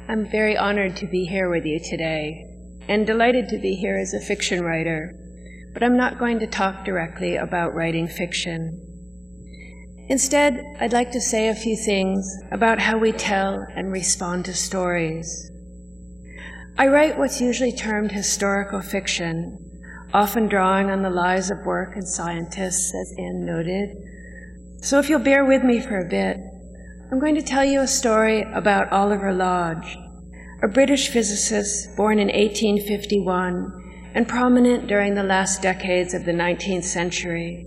I'm very honored to be here with you today, and delighted to be here as a fiction writer, but I'm not going to talk directly about writing fiction. Instead, I'd like to say a few things about how we tell and respond to stories. I write what's usually termed historical fiction, often drawing on the lives of work and scientists, as Anne noted. So if you'll bear with me for a bit, I'm going to tell you a story about Oliver Lodge, a British physicist born in 1851 and prominent during the last decades of the 19th century.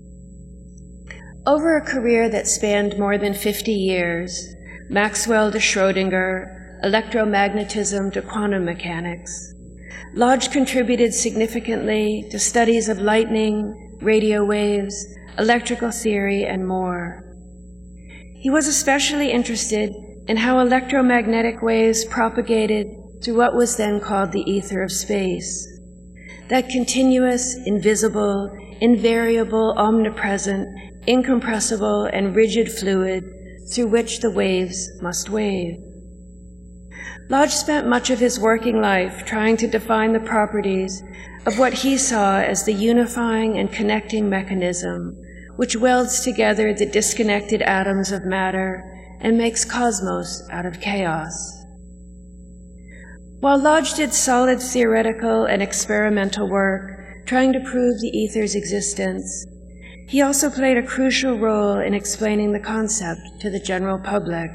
Over a career that spanned more than 50 years, Maxwell to Schrödinger, electromagnetism to quantum mechanics, Lodge contributed significantly to studies of lightning, radio waves, electrical theory, and more. He was especially interested in how electromagnetic waves propagated through what was then called the ether of space, that continuous, invisible, invariable, omnipresent, incompressible, and rigid fluid through which the waves must wave. Lodge spent much of his working life trying to define the properties of what he saw as the unifying and connecting mechanism which welds together the disconnected atoms of matter and makes cosmos out of chaos. While Lodge did solid theoretical and experimental work trying to prove the ether's existence, he also played a crucial role in explaining the concept to the general public.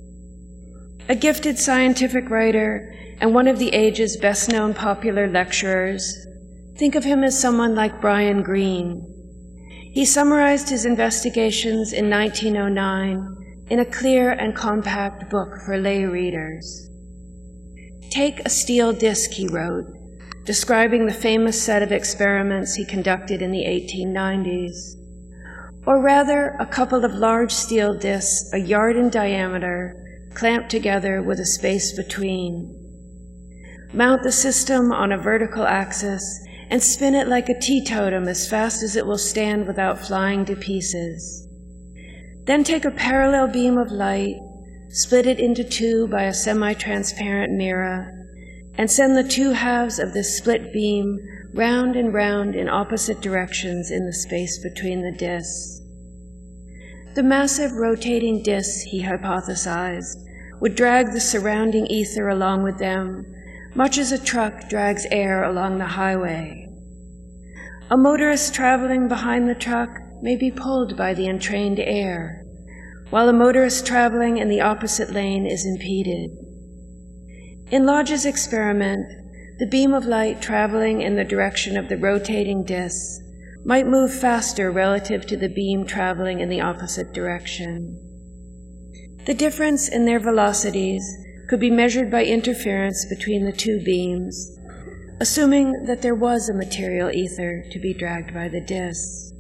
A gifted scientific writer and one of the age's best-known popular lecturers, think of him as someone like Brian Greene. He summarized his investigations in 1909 in a clear and compact book for lay readers. Take a steel disc, he wrote, describing the famous set of experiments he conducted in the 1890s. Or rather, a couple of large steel discs, a yard in diameter, clamped together with a space between. Mount the system on a vertical axis and spin it like a teetotum as fast as it will stand without flying to pieces. Then take a parallel beam of light, split it into two by a semi-transparent mirror, and send the two halves of this split beam round and round in opposite directions in the space between the discs. The massive rotating discs, he hypothesized, would drag the surrounding ether along with them, much as a truck drags air along the highway. A motorist traveling behind the truck may be pulled by the entrained air, while a motorist traveling in the opposite lane is impeded. In Lodge's experiment, the beam of light traveling in the direction of the rotating discs might move faster relative to the beam traveling in the opposite direction. The difference in their velocities could be measured by interference between the two beams, assuming that there was a material ether to be dragged by the discs.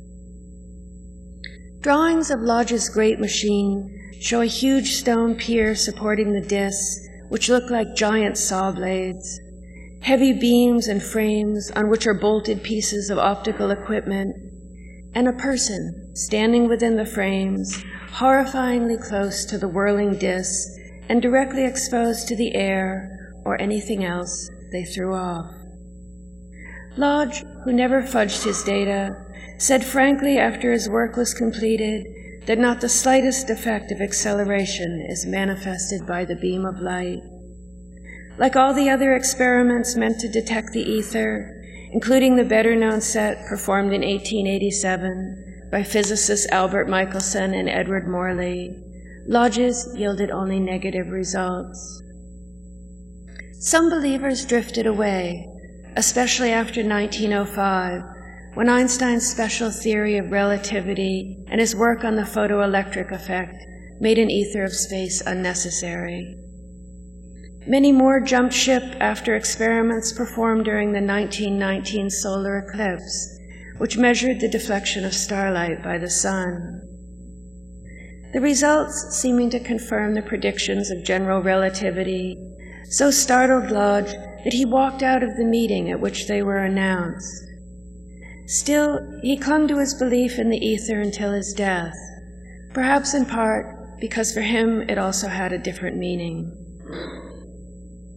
Drawings of Lodge's great machine show a huge stone pier supporting the discs, which look like giant saw blades, heavy beams and frames on which are bolted pieces of optical equipment, and a person standing within the frames, horrifyingly close to the whirling discs and directly exposed to the air or anything else they threw off. Lodge, who never fudged his data, said frankly after his work was completed that not the slightest effect of acceleration is manifested by the beam of light. Like all the other experiments meant to detect the ether, including the better-known set performed in 1887 by physicists Albert Michelson and Edward Morley, Lodge's yielded only negative results. Some believers drifted away, especially after 1905, when Einstein's special theory of relativity and his work on the photoelectric effect made an ether of space unnecessary. Many more jumped ship after experiments performed during the 1919 solar eclipse, which measured the deflection of starlight by the sun. The results seeming to confirm the predictions of general relativity so startled Lodge that he walked out of the meeting at which they were announced. Still, he clung to his belief in the ether until his death, perhaps in part because for him it also had a different meaning.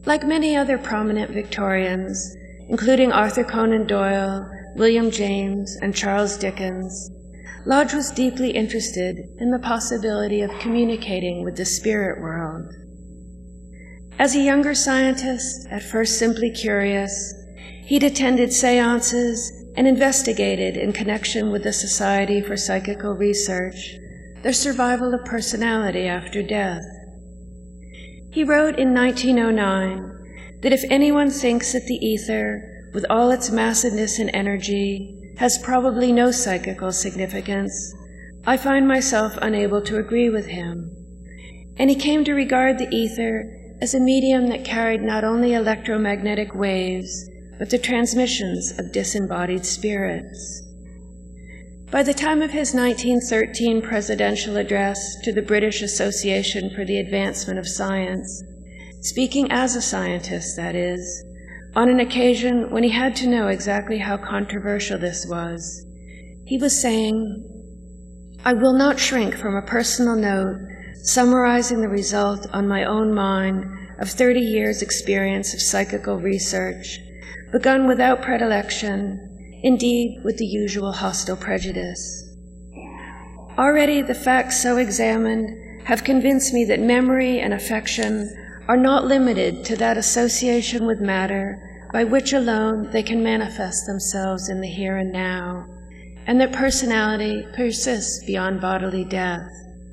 Like many other prominent Victorians, including Arthur Conan Doyle, William James, and Charles Dickens, Lodge was deeply interested in the possibility of communicating with the spirit world. As a younger scientist, at first simply curious, he'd attended seances and investigated in connection with the Society for Psychical Research the survival of personality after death. He wrote in 1909 that if anyone thinks that the ether, with all its massiveness and energy, has probably no psychical significance, I find myself unable to agree with him. And he came to regard the ether as a medium that carried not only electromagnetic waves, but the transmissions of disembodied spirits. By the time of his 1913 presidential address to the British Association for the Advancement of Science, speaking as a scientist, that is, on an occasion when he had to know exactly how controversial this was, he was saying, "I will not shrink from a personal note summarizing the result on my own mind of 30 years' experience of psychical research, begun without predilection, indeed with the usual hostile prejudice. Already the facts so examined have convinced me that memory and affection are not limited to that association with matter by which alone they can manifest themselves in the here and now, and that personality persists beyond bodily death."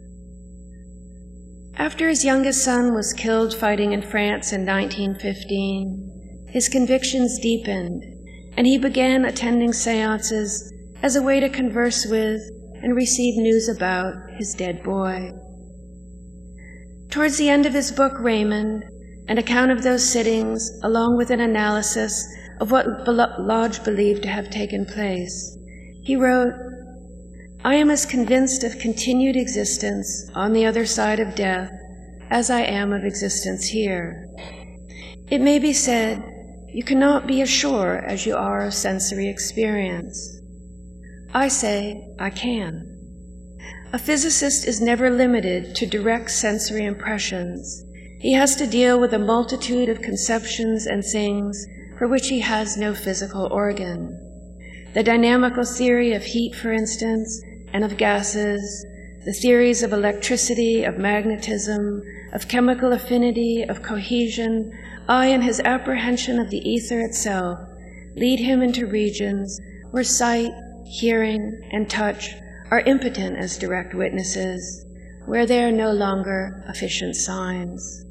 After his youngest son was killed fighting in France in 1915, his convictions deepened, and he began attending seances as a way to converse with and receive news about his dead boy. Towards the end of his book, Raymond, an account of those sittings, along with an analysis of what Lodge believed to have taken place, he wrote, "I am as convinced of continued existence on the other side of death as I am of existence here. It may be said, you cannot be as sure as you are of sensory experience. I say, I can. A physicist is never limited to direct sensory impressions. He has to deal with a multitude of conceptions and things for which he has no physical organ. The dynamical theory of heat, for instance, and of gases, the theories of electricity, of magnetism, of chemical affinity, of cohesion, and his apprehension of the ether itself lead him into regions where sight, hearing, and touch are impotent as direct witnesses, where they are no longer efficient signs."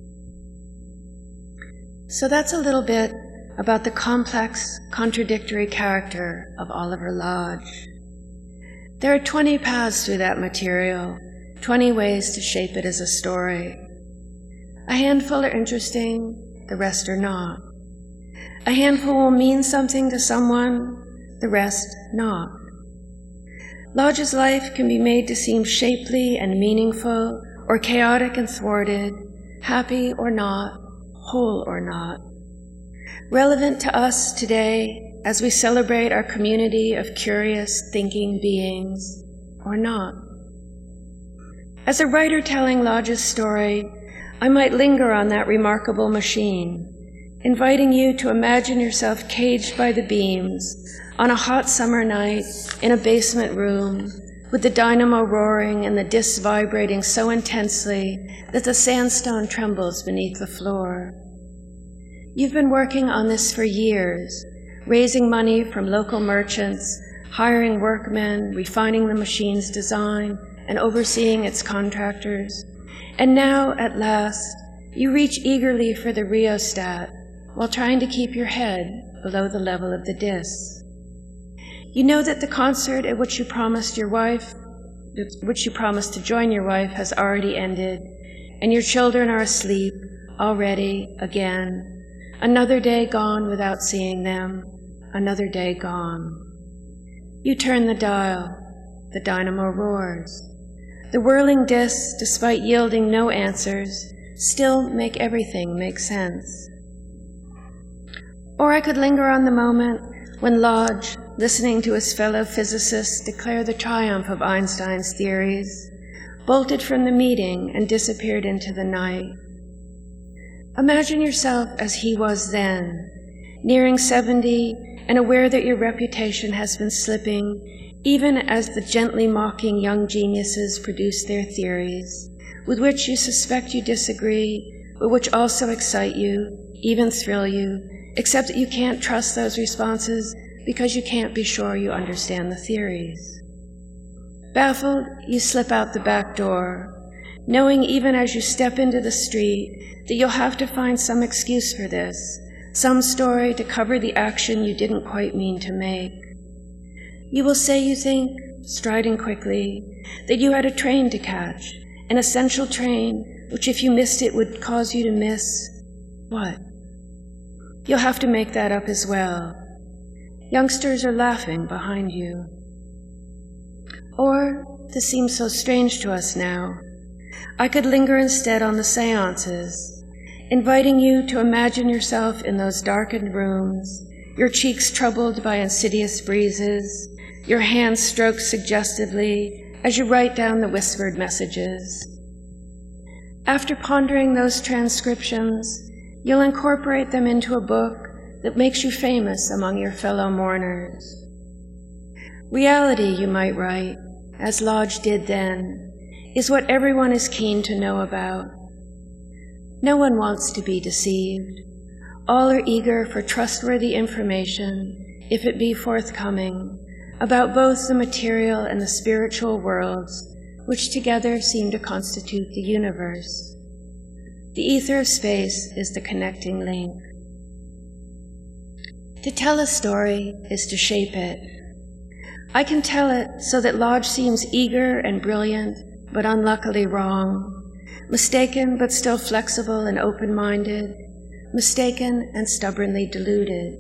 So that's a little bit about the complex, contradictory character of Oliver Lodge. There are 20 paths through that material, 20 ways to shape it as a story. A handful are interesting, the rest are not. A handful will mean something to someone, the rest not. Lodge's life can be made to seem shapely and meaningful, or chaotic and thwarted, happy or not, whole or not. Relevant to us today as we celebrate our community of curious, thinking beings, or not. As a writer telling Lodge's story, I might linger on that remarkable machine, inviting you to imagine yourself caged by the beams on a hot summer night in a basement room, with the dynamo roaring and the discs vibrating so intensely that the sandstone trembles beneath the floor. You've been working on this for years, raising money from local merchants, hiring workmen, refining the machine's design, and overseeing its contractors. And now, at last, you reach eagerly for the rheostat while trying to keep your head below the level of the discs. You know that the concert at which you promised to join your wife has already ended, and your children are asleep already again. Another day gone without seeing them, another day gone. You turn the dial, the dynamo roars. The whirling discs, despite yielding no answers, still make everything make sense. Or I could linger on the moment when Lodge, listening to his fellow physicists declare the triumph of Einstein's theories, bolted from the meeting and disappeared into the night. Imagine yourself as he was then, nearing 70 and aware that your reputation has been slipping even as the gently mocking young geniuses produce their theories, with which you suspect you disagree, but which also excite you, even thrill you, except that you can't trust those responses because you can't be sure you understand the theories. Baffled, you slip out the back door, knowing even as you step into the street that you'll have to find some excuse for this, some story to cover the action you didn't quite mean to make. You will say you think, striding quickly, that you had a train to catch, an essential train, which if you missed it would cause you to miss what? You'll have to make that up as well. Youngsters are laughing behind you. Or, this seems so strange to us now, I could linger instead on the seances, inviting you to imagine yourself in those darkened rooms, your cheeks troubled by insidious breezes, your hands stroked suggestively as you write down the whispered messages. After pondering those transcriptions, you'll incorporate them into a book that makes you famous among your fellow mourners. Reality, you might write, as Lodge did then, is what everyone is keen to know about. No one wants to be deceived. All are eager for trustworthy information, if it be forthcoming, about both the material and the spiritual worlds, which together seem to constitute the universe. The ether of space is the connecting link. To tell a story is to shape it. I can tell it so that Lodge seems eager and brilliant, but unluckily wrong, mistaken but still flexible and open-minded, mistaken and stubbornly deluded.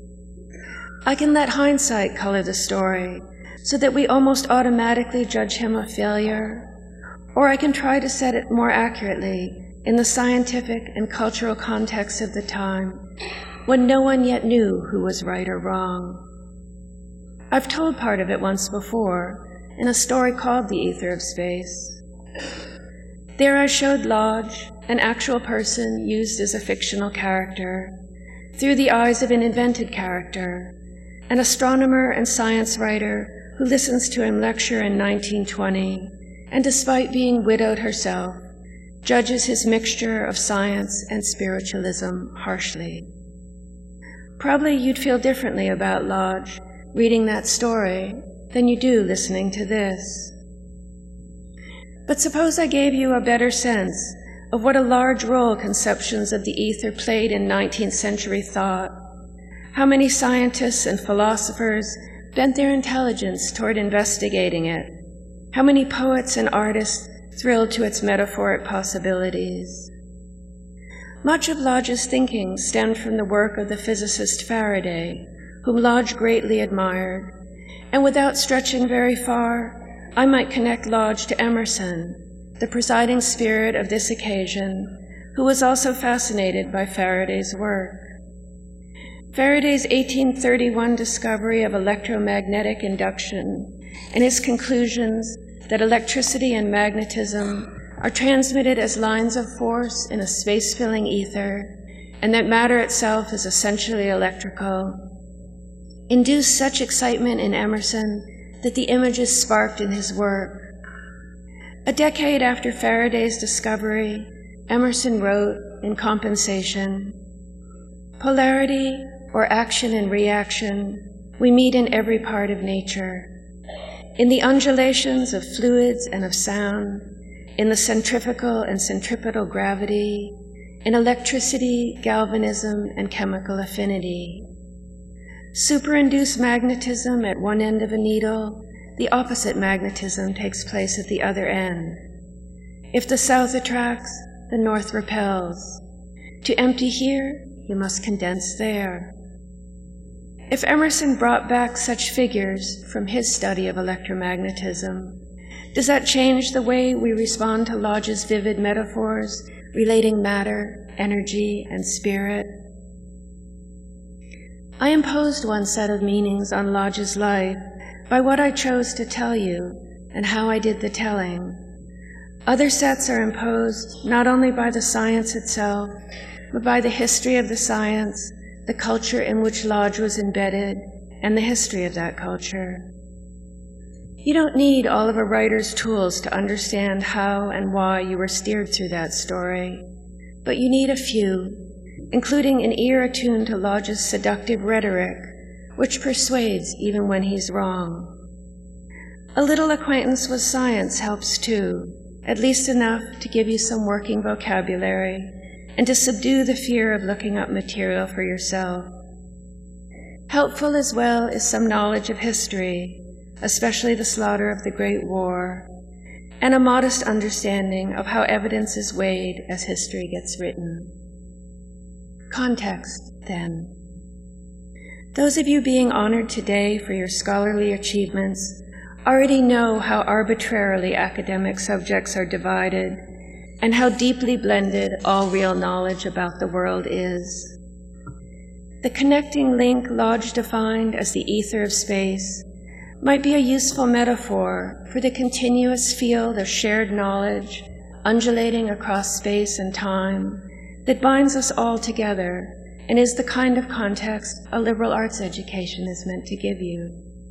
I can let hindsight color the story so that we almost automatically judge him a failure, or I can try to set it more accurately in the scientific and cultural context of the time, when no one yet knew who was right or wrong. I've told part of it once before, in a story called The Ether of Space. There I showed Lodge, an actual person used as a fictional character, through the eyes of an invented character, an astronomer and science writer who listens to him lecture in 1920, and despite being widowed herself, judges his mixture of science and spiritualism harshly. Probably you'd feel differently about Lodge reading that story than you do listening to this. But suppose I gave you a better sense of what a large role conceptions of the ether played in 19th century thought, how many scientists and philosophers bent their intelligence toward investigating it, how many poets and artists thrilled to its metaphoric possibilities. Much of Lodge's thinking stemmed from the work of the physicist Faraday, whom Lodge greatly admired, and without stretching very far, I might connect Lodge to Emerson, the presiding spirit of this occasion, who was also fascinated by Faraday's work. Faraday's 1831 discovery of electromagnetic induction and his conclusions that electricity and magnetism are transmitted as lines of force in a space-filling ether, and that matter itself is essentially electrical, induced such excitement in Emerson that the images sparked in his work. A decade after Faraday's discovery, Emerson wrote, in compensation, "Polarity, or action and reaction, we meet in every part of nature, in the undulations of fluids and of sound, in the centrifugal and centripetal gravity, in electricity, galvanism, and chemical affinity. Superinduced magnetism at one end of a needle, the opposite magnetism takes place at the other end. If the south attracts, the north repels. To empty here, you must condense there." If Emerson brought back such figures from his study of electromagnetism, does that change the way we respond to Lodge's vivid metaphors relating matter, energy, and spirit? I imposed one set of meanings on Lodge's life by what I chose to tell you and how I did the telling. Other sets are imposed not only by the science itself, but by the history of the science, the culture in which Lodge was embedded, and the history of that culture. You don't need all of a writer's tools to understand how and why you were steered through that story, but you need a few, including an ear attuned to Lodge's seductive rhetoric, which persuades even when he's wrong. A little acquaintance with science helps too, at least enough to give you some working vocabulary and to subdue the fear of looking up material for yourself. Helpful as well is some knowledge of history, especially the slaughter of the Great War, and a modest understanding of how evidence is weighed as history gets written. Context, then. Those of you being honored today for your scholarly achievements already know how arbitrarily academic subjects are divided and how deeply blended all real knowledge about the world is. The connecting link Lodge defined as the ether of space might be a useful metaphor for the continuous field of shared knowledge undulating across space and time that binds us all together and is the kind of context a liberal arts education is meant to give you.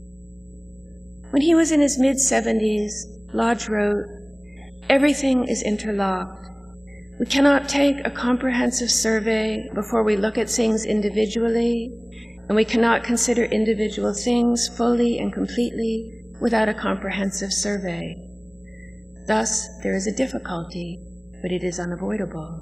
When he was in his mid-70s, Lodge wrote, "Everything is interlocked. We cannot take a comprehensive survey before we look at things individually, and we cannot consider individual things fully and completely without a comprehensive survey. Thus, there is a difficulty, but it is unavoidable."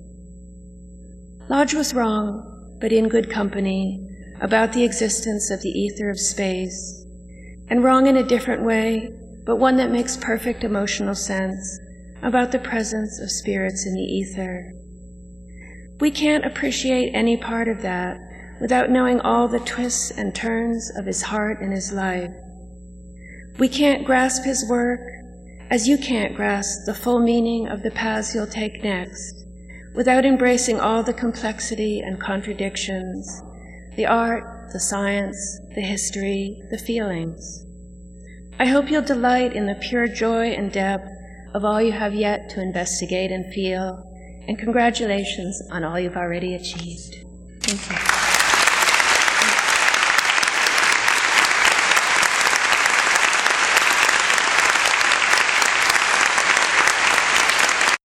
Lodge was wrong, but in good company, about the existence of the ether of space, and wrong in a different way, but one that makes perfect emotional sense, about the presence of spirits in the ether. We can't appreciate any part of that without knowing all the twists and turns of his heart and his life. We can't grasp his work, as you can't grasp the full meaning of the paths you'll take next, without embracing all the complexity and contradictions, the art, the science, the history, the feelings. I hope you'll delight in the pure joy and depth of all you have yet to investigate and feel, and congratulations on all you've already achieved. Thank you.